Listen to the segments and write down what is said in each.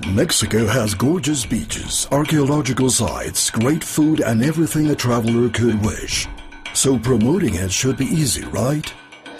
Mexico has gorgeous beaches, archaeological sites, great food, and everything a traveler could wish. So promoting it should be easy, right?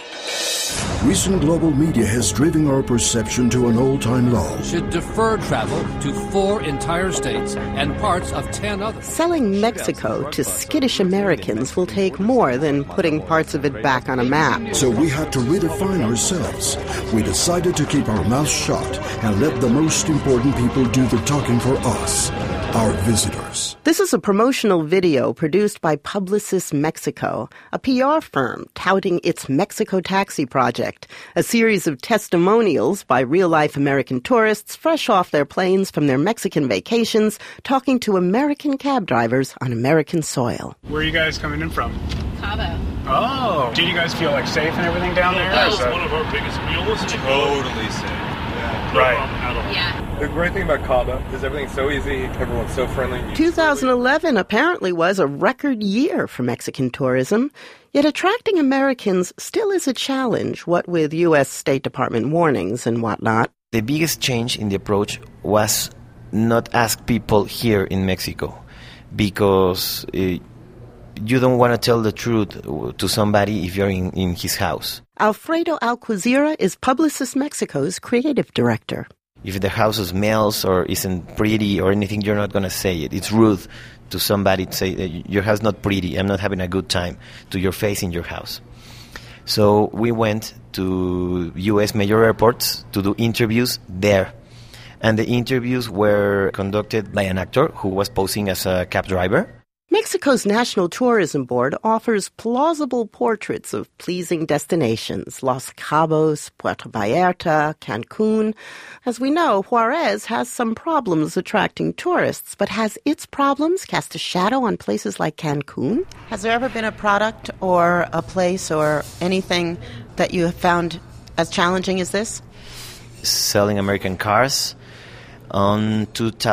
Recent global media has driven our perception to an all-time low. Should defer travel to 4 entire states and parts of 10 others. Selling Mexico to skittish Americans will take more than putting parts of it back on a map. So we had to redefine ourselves. We decided to keep our mouths shut and let the most important people do the talking for us, our visitors. This is a promotional video produced by Publicis Mexico, a PR firm touting its Mexico Taxi project, a series of testimonials by real-life American tourists fresh off their planes from their Mexican vacations, talking to American cab drivers on American soil. Where are you guys coming in from? Cabo. Oh. Do you guys feel like safe and everything down there? That was one of our biggest meals. Totally safe. No Right. problem at all. Yeah. The great thing about Cabo is everything's so easy, everyone's so friendly. 2011 apparently was a record year for Mexican tourism, yet attracting Americans still is a challenge, what with U.S. State Department warnings and whatnot. The biggest change in the approach was not ask people here in Mexico, because you don't want to tell the truth to somebody if you're in his house. Alfredo Alquizira is Publicis Mexico's creative director. If the house smells or isn't pretty or anything, you're not going to say it. It's rude to somebody to say, your house is not pretty, I'm not having a good time, to your face in your house. So we went to U.S. major airports to do interviews there. And the interviews were conducted by an actor who was posing as a cab driver. Mexico's National Tourism Board offers plausible portraits of pleasing destinations, Los Cabos, Puerto Vallarta, Cancun. As we know, Juarez has some problems attracting tourists, but has its problems cast a shadow on places like Cancun? Has there ever been a product or a place or anything that you have found as challenging as this? Selling American cars. On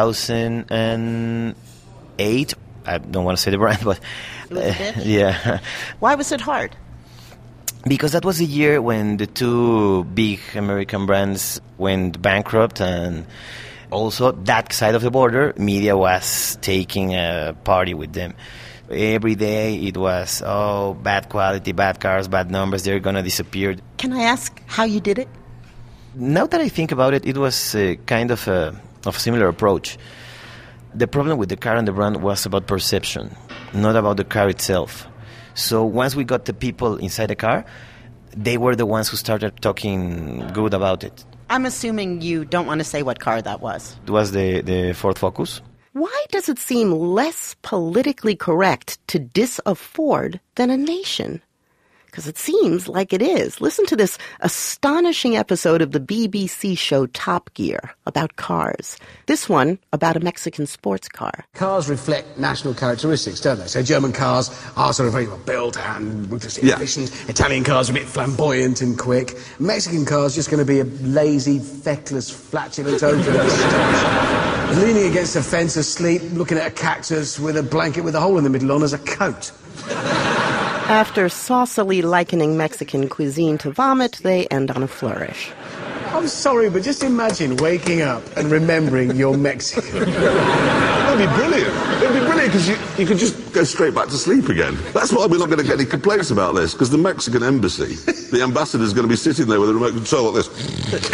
2008, I don't want to say the brand, but yeah. Why was it hard? Because that was the year when the two big American brands went bankrupt, and also that side of the border, media was taking a party with them. Every day it was, bad quality, bad cars, bad numbers, they're going to disappear. Can I ask how you did it? Now that I think about it, it was kind of a similar approach. The problem with the car and the brand was about perception, not about the car itself. So once we got the people inside the car, they were the ones who started talking good about it. I'm assuming you don't want to say what car that was. It was the Ford Focus. Why does it seem less politically correct to diss a Ford than a nation? Because it seems like it is. Listen to this astonishing episode of the BBC show Top Gear about cars. This one about a Mexican sports car. Cars reflect national characteristics, don't they? So German cars are sort of very well built and efficient. Italian cars are a bit flamboyant and quick. Mexican cars just going to be a lazy, feckless, flatulent open. Leaning against a fence asleep, looking at a cactus with a blanket with a hole in the middle on as a coat. After saucily likening Mexican cuisine to vomit, they end on a flourish. I'm sorry, but just imagine waking up and remembering you're Mexican. That'd be brilliant. It'd be brilliant because you could just go straight back to sleep again. That's why we're not going to get any complaints about this, because the Mexican embassy, the ambassador's going to be sitting there with a remote control like this.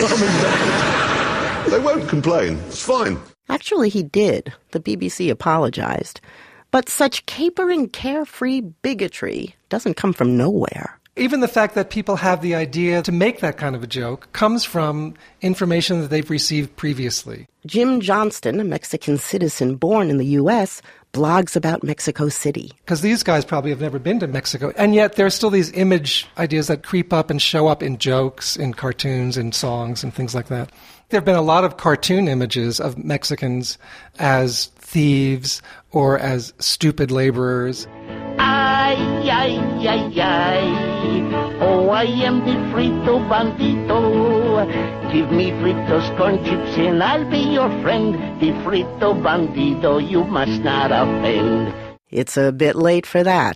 They won't complain. It's fine. Actually, he did. The BBC apologized. But such capering, carefree bigotry doesn't come from nowhere. Even the fact that people have the idea to make that kind of a joke comes from information that they've received previously. Jim Johnston, a Mexican citizen born in the U.S., blogs about Mexico City. Because these guys probably have never been to Mexico, and yet there's still these image ideas that creep up and show up in jokes, in cartoons, in songs, and things like that. There have been a lot of cartoon images of Mexicans as thieves or as stupid laborers. Ay, ay, ay, ay. Oh, I am the frito bandito. Give me fritos corn chips and I'll be your friend. The frito bandido, you must not offend. It's a bit late for that.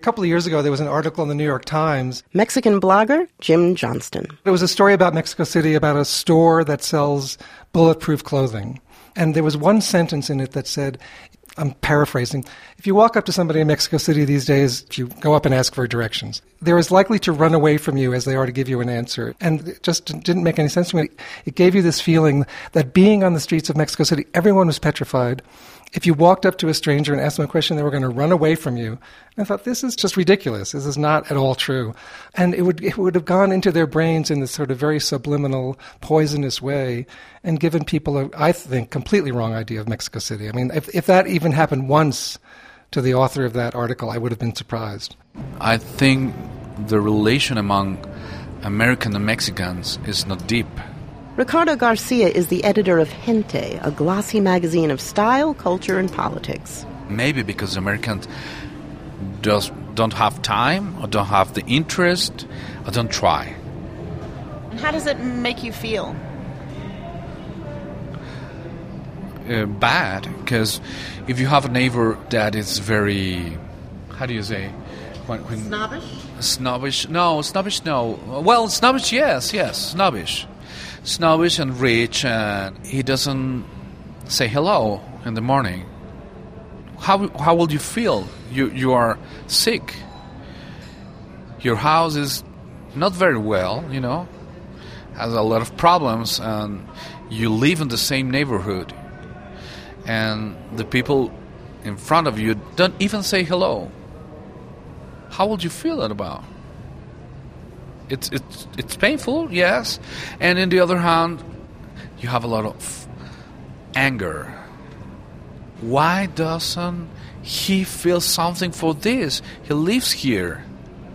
A couple of years ago, there was an article in the New York Times. Mexican blogger Jim Johnston. It was a story about Mexico City, about a store that sells bulletproof clothing. And there was one sentence in it that said, I'm paraphrasing, if you walk up to somebody in Mexico City these days, if you go up and ask for directions, they're as likely to run away from you as they are to give you an answer. And it just didn't make any sense to me. It gave you this feeling that being on the streets of Mexico City, everyone was petrified. If you walked up to a stranger and asked them a question, they were going to run away from you. And I thought, this is just ridiculous. This is not at all true. And it would have gone into their brains in this sort of very subliminal, poisonous way and given people, I think, completely wrong idea of Mexico City. I mean, if that even happened once to the author of that article, I would have been surprised. I think the relation among Americans and Mexicans is not deep. Ricardo Garcia is the editor of Gente, a glossy magazine of style, culture, and politics. Maybe because Americans just don't have time, or don't have the interest, or don't try. And how does it make you feel? Bad, because if you have a neighbor that is very, how do you say? Snobbish? Snobbish? No, snobbish, no. Well, snobbish, yes, snobbish. Snobbish and rich, and he doesn't say hello in the morning. How will you feel? You are sick. Your house is not very well, has a lot of problems, and you live in the same neighborhood, and the people in front of you don't even say hello. How would you feel that about? It's painful, yes, and on the other hand, you have a lot of anger. Why doesn't he feel something for this? He lives here,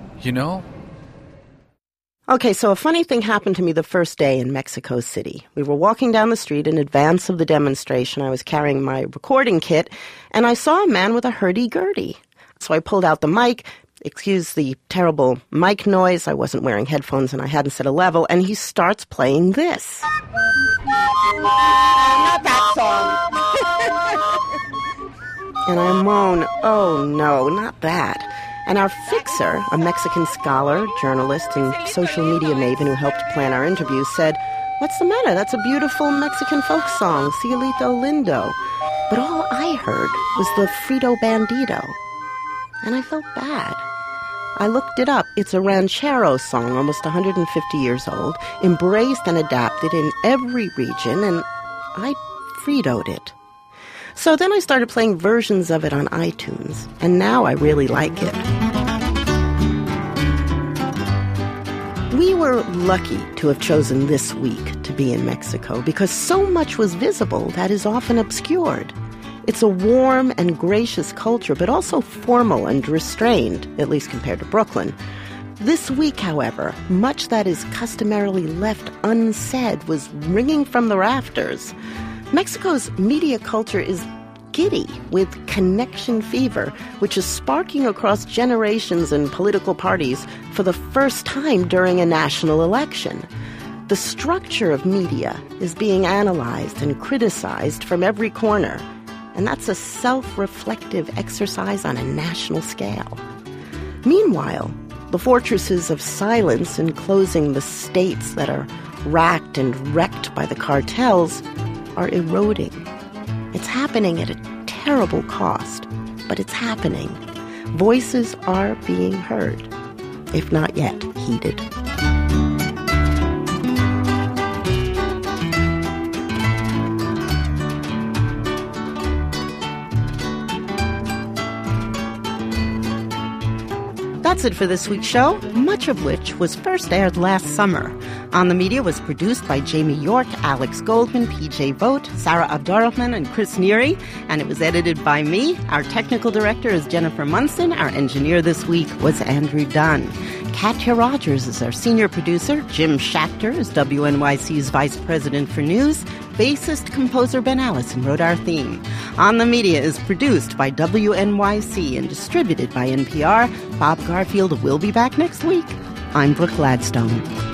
Okay, so a funny thing happened to me the first day in Mexico City. We were walking down the street in advance of the demonstration. I was carrying my recording kit, and I saw a man with a hurdy-gurdy. So I pulled out the mic. Excuse the terrible mic noise. I wasn't wearing headphones and I hadn't set a level, and he starts playing this. Not that song. And I moan, oh no, not that. And our fixer, a Mexican scholar, journalist, and social media maven who helped plan our interview, said, "What's the matter? That's a beautiful Mexican folk song, Cielito Lindo." But all I heard was the Frito Bandito. And I felt bad. I looked it up. It's a ranchero song, almost 150 years old, embraced and adapted in every region, and I Frito'd it. So then I started playing versions of it on iTunes, and now I really like it. We were lucky to have chosen this week to be in Mexico because so much was visible that is often obscured. It's a warm and gracious culture, but also formal and restrained, at least compared to Brooklyn. This week, however, much that is customarily left unsaid was ringing from the rafters. Mexico's media culture is giddy with connection fever, which is sparking across generations and political parties for the first time during a national election. The structure of media is being analyzed and criticized from every corner. And that's a self-reflective exercise on a national scale. Meanwhile, the fortresses of silence enclosing the states that are racked and wrecked by the cartels are eroding. It's happening at a terrible cost, but it's happening. Voices are being heard, if not yet heeded. That's it for this week's show, much of which was first aired last summer. On the Media was produced by Jamie York, Alex Goldman, PJ Vogt, Sarah Abdurrahman, and Chris Neary, and it was edited by me. Our technical director is Jennifer Munson. Our engineer this week was Andrew Dunn. Katya Rogers is our senior producer. Jim Schachter is WNYC's vice president for news. Bassist composer Ben Allison wrote our theme. On the Media is produced by WNYC and distributed by NPR. Bob Garfield will be back next week. I'm Brooke Gladstone.